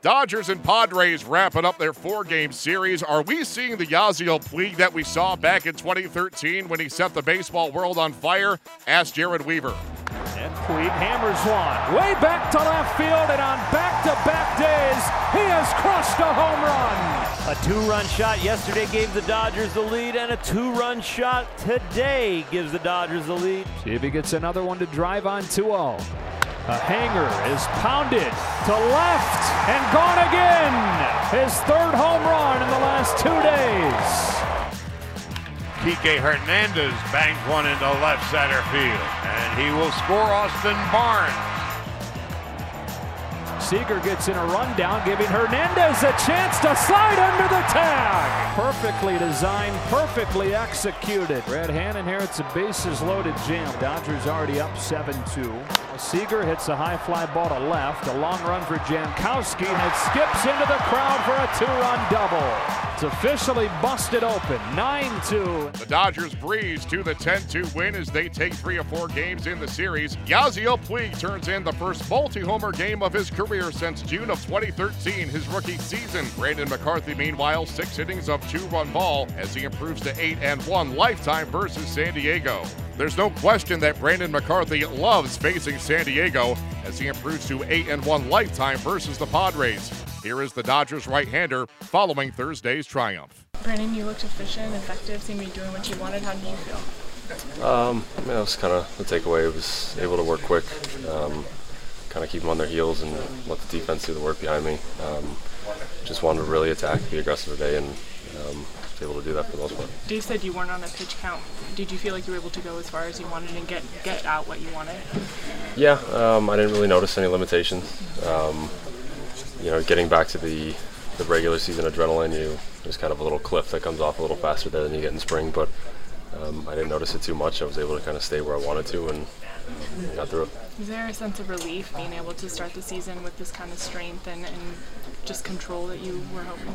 Dodgers and Padres wrapping up their 4-game series. Are we seeing the Yasiel Puig that we saw back in 2013 when he set the baseball world on fire? Ask Jared Weaver. And Puig hammers one way back to left field, and on back-to-back days, he has crushed a home run. A 2-run shot yesterday gave the Dodgers the lead, and a 2-run shot today gives the Dodgers the lead. See if he gets another one to drive on 2-0. A hanger is pounded to left and gone again. His 3rd home run in the last 2 days. Kike Hernandez bangs one into left center field, and he will score Austin Barnes. Seager gets in a rundown, giving Hernandez a chance to slide under the tag. Perfectly designed, perfectly executed. Brad Hand inherits a bases-loaded jam. Dodgers already up 7-2. Seager hits a high fly ball to left. A long run for Jankowski, and it skips into the crowd for a 2-run double. It's officially busted open, 9-2. The Dodgers breeze to the 10-2 win as they take 3 of 4 games in the series. Yasiel Puig turns in the first multi-homer game of his career since June of 2013, his rookie season. Brandon McCarthy, meanwhile, 6 innings of 2-run ball as he improves to 8-1 lifetime versus San Diego. There's no question that Brandon McCarthy loves facing San Diego as he improves to 8-1 lifetime versus the Padres. Here is the Dodgers right-hander following Thursday's triumph. Brandon, you looked efficient, effective, seemed to be doing what you wanted. How did you feel? That was kind of the takeaway. I was able to work quick, kind of keep them on their heels and let the defense do the work behind me. Just wanted to really attack, be aggressive today, and was able to do that for the most part. Dave said you weren't on a pitch count. Did you feel like you were able to go as far as you wanted and get out what you wanted? Yeah, I didn't really notice any limitations. Getting back to the regular season adrenaline, there's kind of a little cliff that comes off a little faster there than you get in spring, but I didn't notice it too much. I was able to kind of stay where I wanted to and got through it. Is there a sense of relief being able to start the season with this kind of strength and just control that you were hoping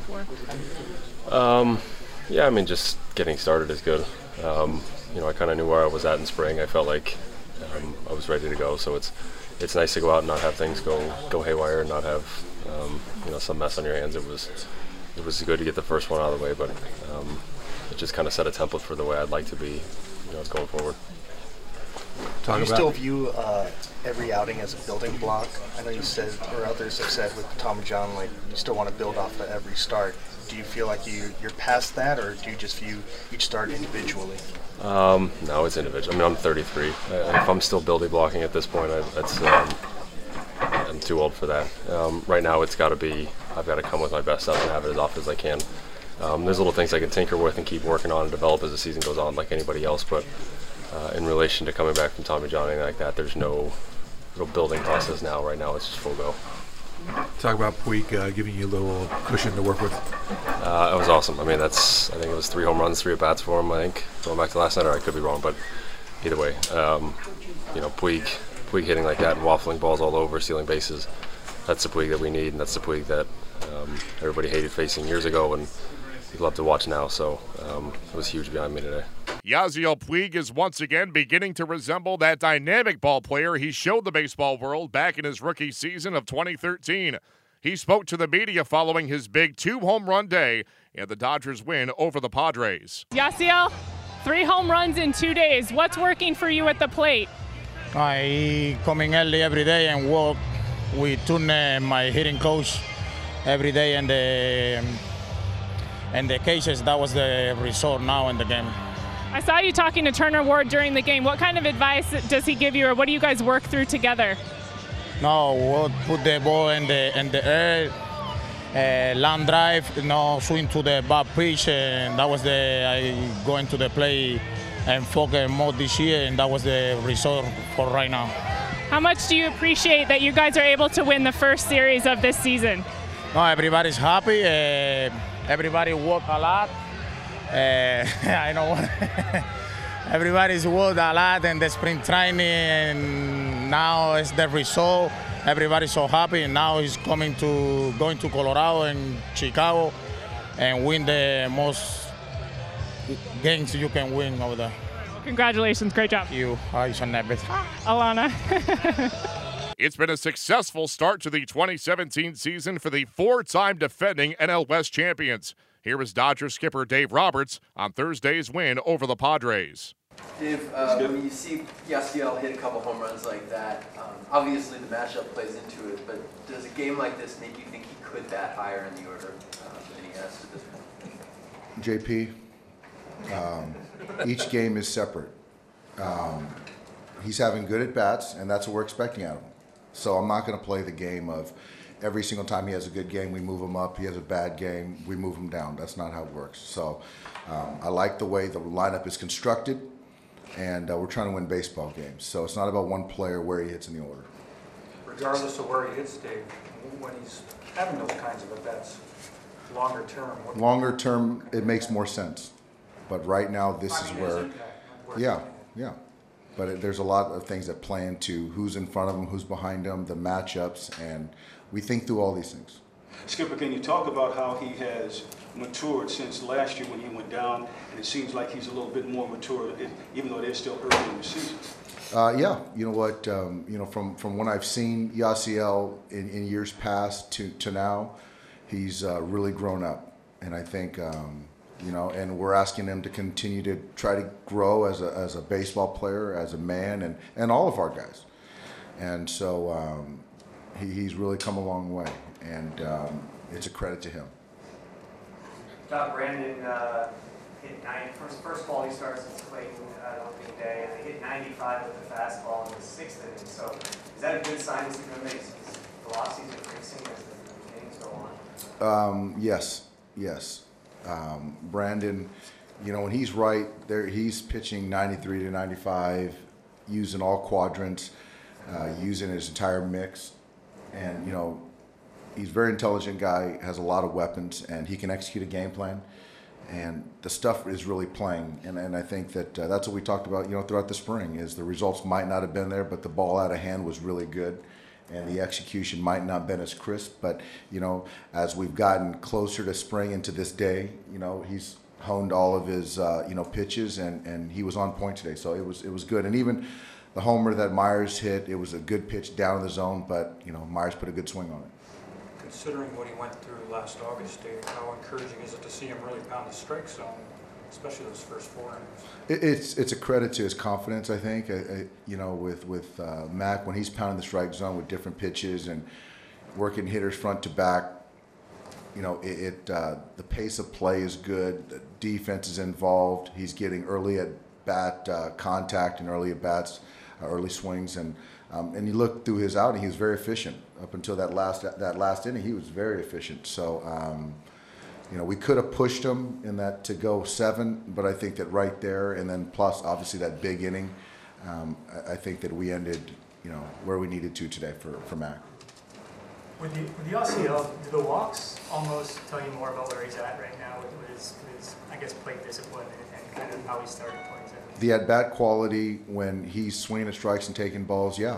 for? Yeah, just getting started is good. I kind of knew where I was at in spring. I felt like I was ready to go, so it's nice to go out and not have things go haywire and not have some mess on your hands. It was good to get the first one out of the way, but it just kind of set a template for the way I'd like to be going forward. Do you still view every outing as a building block? I know you said, or others have said with Tommy John, like you still want to build off of every start. Do you feel like you're past that, or do you just view each start individually? No, it's individual. I'm 33. If I'm still building blocking at this point, I'm too old for that. Right now, I've got to come with my best stuff and have it as often as I can. There's little things I can tinker with and keep working on and develop as the season goes on, like anybody else. But in relation to coming back from Tommy John, anything like that, there's no real building process now. Right now, it's just full go. Talk about Puig giving you a little cushion to work with. It was awesome. I think it was 3 home runs, 3 at-bats for him, I think, going back to last night, or I could be wrong, but either way, Puig hitting like that and waffling balls all over, stealing bases, that's the Puig that we need, and that's the Puig that everybody hated facing years ago and we love to watch now, so it was huge behind me today. Yasiel Puig is once again beginning to resemble that dynamic ball player he showed the baseball world back in his rookie season of 2013. He spoke to the media following his big 2-home-run day and the Dodgers win over the Padres. Yasiel, 3 home runs in 2 days. What's working for you at the plate? I come in early every day and work with Turner, my hitting coach, every day, and the cases, that was the result now in the game. I saw you talking to Turner Ward during the game. What kind of advice does he give you, or what do you guys work through together? No, we'll put the ball in the air, long drive, swing to the back pitch, and that was I go into the play and focus more this year, and that was the result for right now. How much do you appreciate that you guys are able to win the first series of this season? No, everybody's happy. Everybody worked a lot. I know everybody's worked a lot in the spring training, and now it's the result. Everybody's so happy, and now he's going to Colorado and Chicago and win the most games you can win over there. Congratulations, great job. Thank you. Alana. It's been a successful start to the 2017 season for the four-time defending NL West champions. Here is Dodgers skipper Dave Roberts on Thursday's win over the Padres. Dave, when you see Yasiel hit a couple home runs like that, obviously the matchup plays into it, but does a game like this make you think he could bat higher in the order than he has at this point? JP, each game is separate. He's having good at-bats, and that's what we're expecting out of him. So I'm not going to play the game of every single time he has a good game, we move him up. He has a bad game, we move him down. That's not how it works. So I like the way the lineup is constructed, and we're trying to win baseball games. So it's not about one player where he hits in the order. Regardless of where he hits, Dave, when he's having those kinds of at-bats, longer term. Longer term, it makes more sense. But right now, this is where, yeah. But there's a lot of things that play into who's in front of him, who's behind him, the matchups, and we think through all these things. Skipper, can you talk about how he has matured since last year when he went down, and it seems like he's a little bit more mature, even though they're still early in the season? Yeah, you know what, from when I've seen Yasiel in years past to now, he's really grown up, and I think, and we're asking him to continue to try to grow as a baseball player, as a man, and all of our guys. And so he's really come a long way, and it's a credit to him. Brandon hit 90, first ball he starts since Clayton opening day, and he hit 95 with the fastball in the sixth inning. So is that a good sign? Is he going to make his velocities increasing as the innings go on? Yes. Brandon, when he's right there, he's pitching 93 to 95, using all quadrants, using his entire mix, and he's a very intelligent guy, has a lot of weapons, and he can execute a game plan, and the stuff is really playing, and I think that that's what we talked about throughout the spring, is the results might not have been there, but the ball out of hand was really good. And the execution might not have been as crisp, but as we've gotten closer to spring into this day, he's honed all of his pitches, and he was on point today. So it was good. And even the homer that Myers hit, it was a good pitch down in the zone, but Myers put a good swing on it. Considering what he went through last August, Dave, how encouraging is it to see him really pound the strike zone, especially those first 4 innings? It's a credit to his confidence, I think. With Mac, when he's pounding the strike zone with different pitches and working hitters front to back, the pace of play is good. The defense is involved. He's getting early at bat contact and early at bats, early swings, and you look through his outing, he was very efficient up until that last inning. He was very efficient. So. We could have pushed him in that to go 7, but I think that right there, and then plus obviously that big inning, I think that we ended, where we needed to today for Mac. With the RCL, do the walks almost tell you more about where he's at right now with his I guess, plate discipline and kind of how he started 2017? The at-bat quality when he's swinging at strikes and taking balls, yeah.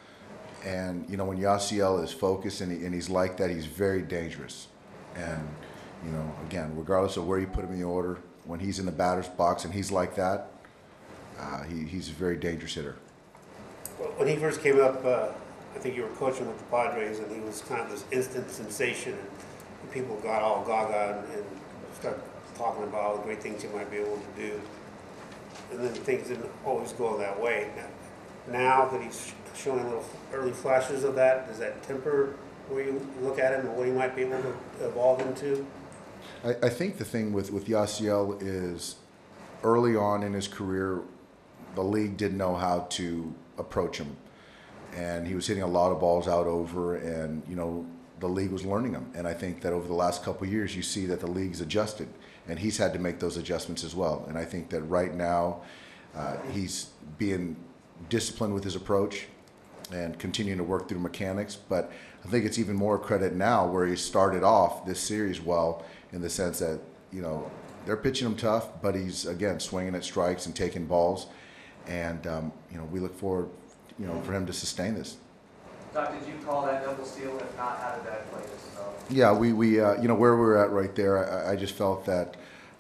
And, when Yasiel is focused and he's like that, he's very dangerous. And again, regardless of where you put him in the order, when he's in the batter's box and he's like that, he's a very dangerous hitter. Well, when he first came up, I think you were coaching with the Padres, and he was kind of this instant sensation, and people got all gaga and started talking about all the great things he might be able to do. And then things didn't always go that way. Now that he's showing little early flashes of that, does that temper where you look at him and what he might be able to evolve into? I think the thing with Yasiel is early on in his career, the league didn't know how to approach him. And he was hitting a lot of balls out over, and, the league was learning him. And I think that over the last couple of years, you see that the league's adjusted, and he's had to make those adjustments as well. And I think that right now, he's being disciplined with his approach and continuing to work through mechanics. But I think it's even more credit now where he started off this series well, in the sense that, they're pitching him tough, but he's, again, swinging at strikes and taking balls. And, we look forward, for him to sustain this. Doc, did you call that double steal? If not, how did that play this develop? Yeah, we where we're at right there, I just felt that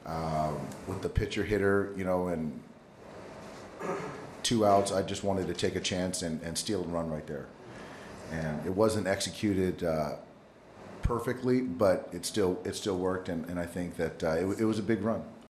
with the pitcher hitter, and 2 outs, I just wanted to take a chance and steal and run right there. and it wasn't executed perfectly, but it still worked, and I think that it was a big run.